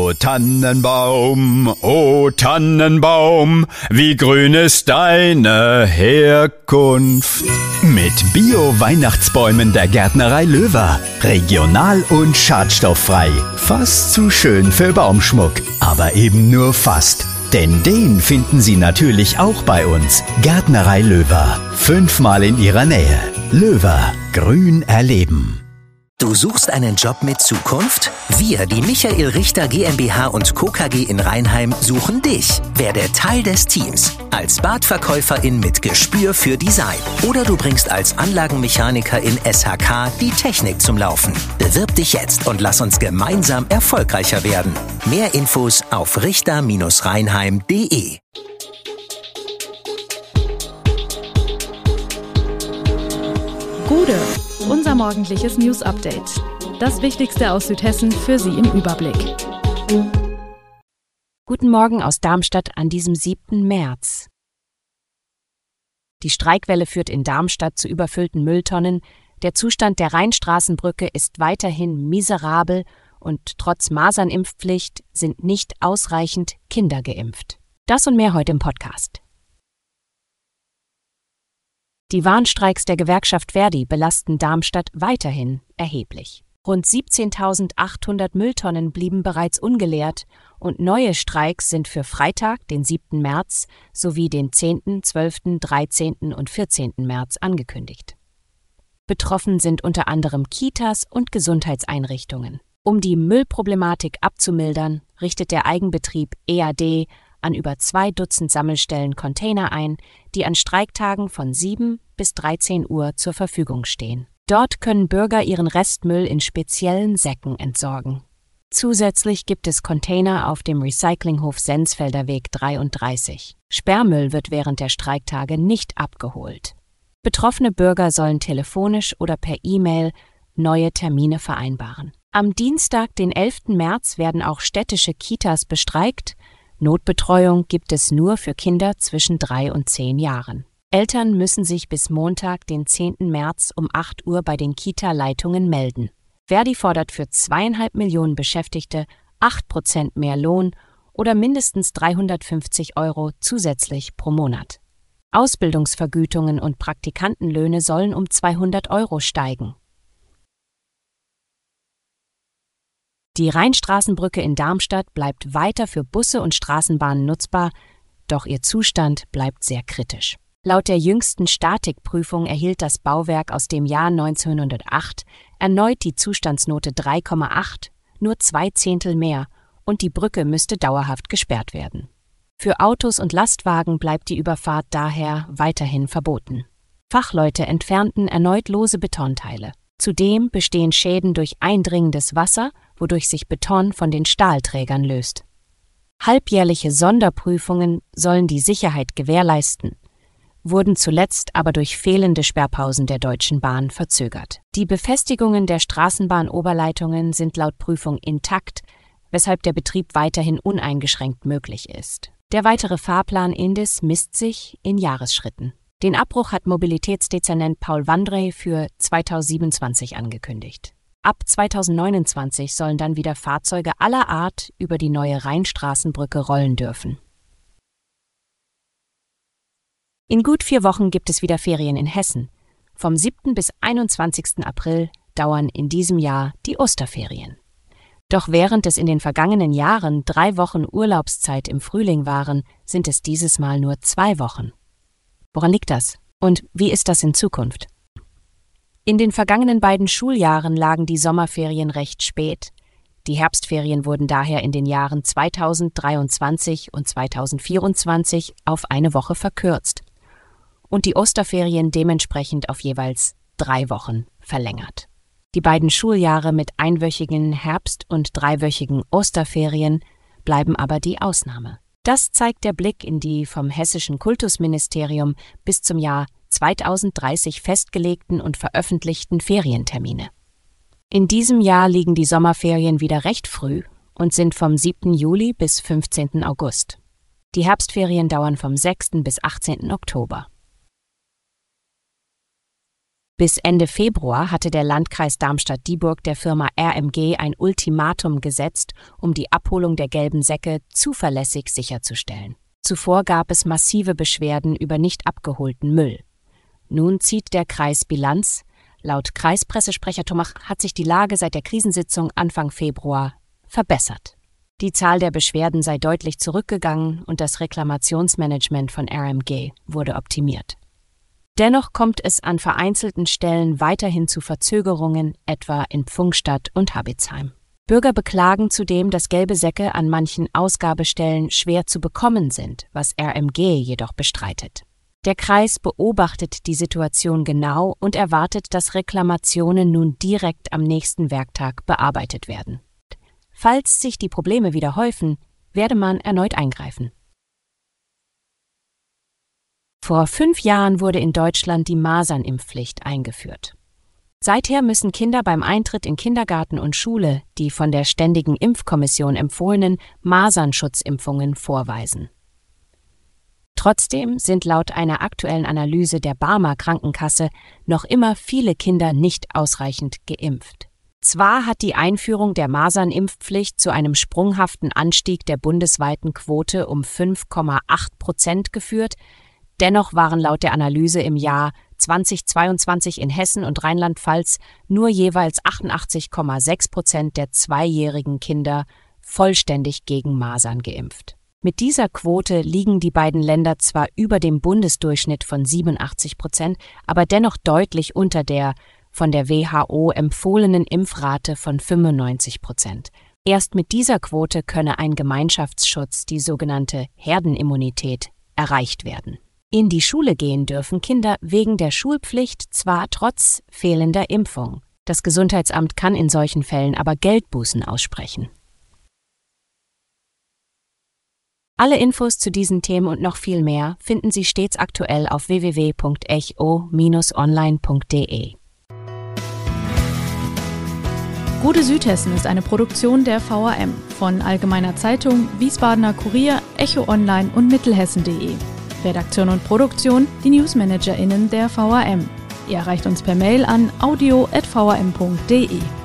O Tannenbaum, wie grün ist deine Herkunft. Mit Bio-Weihnachtsbäumen der Gärtnerei Löwer. Regional und schadstofffrei. Fast zu schön für Baumschmuck. Aber eben nur fast. Denn den finden Sie natürlich auch bei uns. Gärtnerei Löwer. 5-mal in Ihrer Nähe. Löwer. Grün erleben. Du suchst einen Job mit Zukunft? Wir, die Michael Richter GmbH und Co. KG in Rheinheim, suchen dich. Werde Teil des Teams. Als Badverkäuferin mit Gespür für Design. Oder du bringst als Anlagenmechaniker in SHK die Technik zum Laufen. Bewirb dich jetzt und lass uns gemeinsam erfolgreicher werden. Mehr Infos auf richter-rheinheim.de. Gude, unser morgendliches News-Update. Das Wichtigste aus Südhessen für Sie im Überblick. Guten Morgen aus Darmstadt an diesem 7. März. Die Streikwelle führt in Darmstadt zu überfüllten Mülltonnen. Der Zustand der Rheinstraßenbrücke ist weiterhin miserabel und trotz Masernimpfpflicht sind nicht ausreichend Kinder geimpft. Das und mehr heute im Podcast. Die Warnstreiks der Gewerkschaft Verdi belasten Darmstadt weiterhin erheblich. Rund 17.800 Mülltonnen blieben bereits ungeleert und neue Streiks sind für Freitag, den 7. März, sowie den 10., 12., 13. und 14. März angekündigt. Betroffen sind unter anderem Kitas und Gesundheitseinrichtungen. Um die Müllproblematik abzumildern, richtet der Eigenbetrieb EAD an über 2 Dutzend Sammelstellen Container ein, die an Streiktagen von 7 bis 13 Uhr zur Verfügung stehen. Dort können Bürger ihren Restmüll in speziellen Säcken entsorgen. Zusätzlich gibt es Container auf dem Recyclinghof Sensfelder Weg 33. Sperrmüll wird während der Streiktage nicht abgeholt. Betroffene Bürger sollen telefonisch oder per E-Mail neue Termine vereinbaren. Am Dienstag, den 11. März, werden auch städtische Kitas bestreikt. Notbetreuung gibt es nur für Kinder zwischen 3 und 10 Jahren. Eltern müssen sich bis Montag, den 10. März um 8 Uhr bei den Kita-Leitungen melden. Verdi fordert für 2,5 Millionen Beschäftigte 8% mehr Lohn oder mindestens 350 € zusätzlich pro Monat. Ausbildungsvergütungen und Praktikantenlöhne sollen um 200 € steigen. Die Rheinstraßenbrücke in Darmstadt bleibt weiter für Busse und Straßenbahnen nutzbar, doch ihr Zustand bleibt sehr kritisch. Laut der jüngsten Statikprüfung erhielt das Bauwerk aus dem Jahr 1908 erneut die Zustandsnote 3,8, nur 2/10 mehr, und die Brücke müsste dauerhaft gesperrt werden. Für Autos und Lastwagen bleibt die Überfahrt daher weiterhin verboten. Fachleute entfernten erneut lose Betonteile. Zudem bestehen Schäden durch eindringendes Wasser, wodurch sich Beton von den Stahlträgern löst. Halbjährliche Sonderprüfungen sollen die Sicherheit gewährleisten, wurden zuletzt aber durch fehlende Sperrpausen der Deutschen Bahn verzögert. Die Befestigungen der Straßenbahnoberleitungen sind laut Prüfung intakt, weshalb der Betrieb weiterhin uneingeschränkt möglich ist. Der weitere Fahrplan Indis misst sich in Jahresschritten. Den Abbruch hat Mobilitätsdezernent Paul Wandrey für 2027 angekündigt. Ab 2029 sollen dann wieder Fahrzeuge aller Art über die neue Rheinstraßenbrücke rollen dürfen. In gut 4 Wochen gibt es wieder Ferien in Hessen. Vom 7. bis 21. April dauern in diesem Jahr die Osterferien. Doch während es in den vergangenen Jahren 3 Wochen Urlaubszeit im Frühling waren, sind es dieses Mal nur 2 Wochen. Woran liegt das? Und wie ist das in Zukunft? In den vergangenen beiden Schuljahren lagen die Sommerferien recht spät. Die Herbstferien wurden daher in den Jahren 2023 und 2024 auf eine Woche verkürzt und die Osterferien dementsprechend auf jeweils 3 Wochen verlängert. Die beiden Schuljahre mit einwöchigen Herbst- und 3-wöchigen Osterferien bleiben aber die Ausnahme. Das zeigt der Blick in die vom Hessischen Kultusministerium bis zum Jahr 2030 festgelegten und veröffentlichten Ferientermine. In diesem Jahr liegen die Sommerferien wieder recht früh und sind vom 7. Juli bis 15. August. Die Herbstferien dauern vom 6. bis 18. Oktober. Bis Ende Februar hatte der Landkreis Darmstadt-Dieburg der Firma RMG ein Ultimatum gesetzt, um die Abholung der gelben Säcke zuverlässig sicherzustellen. Zuvor gab es massive Beschwerden über nicht abgeholten Müll. Nun zieht der Kreis Bilanz. Laut Kreispressesprecher Tomach hat sich die Lage seit der Krisensitzung Anfang Februar verbessert. Die Zahl der Beschwerden sei deutlich zurückgegangen und das Reklamationsmanagement von RMG wurde optimiert. Dennoch kommt es an vereinzelten Stellen weiterhin zu Verzögerungen, etwa in Pfungstadt und Habitzheim. Bürger beklagen zudem, dass gelbe Säcke an manchen Ausgabestellen schwer zu bekommen sind, was RMG jedoch bestreitet. Der Kreis beobachtet die Situation genau und erwartet, dass Reklamationen nun direkt am nächsten Werktag bearbeitet werden. Falls sich die Probleme wieder häufen, werde man erneut eingreifen. Vor 5 Jahren wurde in Deutschland die Masernimpfpflicht eingeführt. Seither müssen Kinder beim Eintritt in Kindergarten und Schule die von der Ständigen Impfkommission empfohlenen Masernschutzimpfungen vorweisen. Trotzdem sind laut einer aktuellen Analyse der Barmer Krankenkasse noch immer viele Kinder nicht ausreichend geimpft. Zwar hat die Einführung der Masernimpfpflicht zu einem sprunghaften Anstieg der bundesweiten Quote um 5,8% geführt, dennoch waren laut der Analyse im Jahr 2022 in Hessen und Rheinland-Pfalz nur jeweils 88,6% der 2-jährigen Kinder vollständig gegen Masern geimpft. Mit dieser Quote liegen die beiden Länder zwar über dem Bundesdurchschnitt von 87%, aber dennoch deutlich unter der von der WHO empfohlenen Impfrate von 95%. Erst mit dieser Quote könne ein Gemeinschaftsschutz, die sogenannte Herdenimmunität, erreicht werden. In die Schule gehen dürfen Kinder wegen der Schulpflicht zwar trotz fehlender Impfung. Das Gesundheitsamt kann in solchen Fällen aber Geldbußen aussprechen. Alle Infos zu diesen Themen und noch viel mehr finden Sie stets aktuell auf www.echo-online.de. Gute Südhessen ist eine Produktion der VRM von Allgemeiner Zeitung, Wiesbadener Kurier, Echo Online und Mittelhessen.de. Redaktion und Produktion, die NewsmanagerInnen der VRM. Ihr erreicht uns per Mail an audio@vrm.de.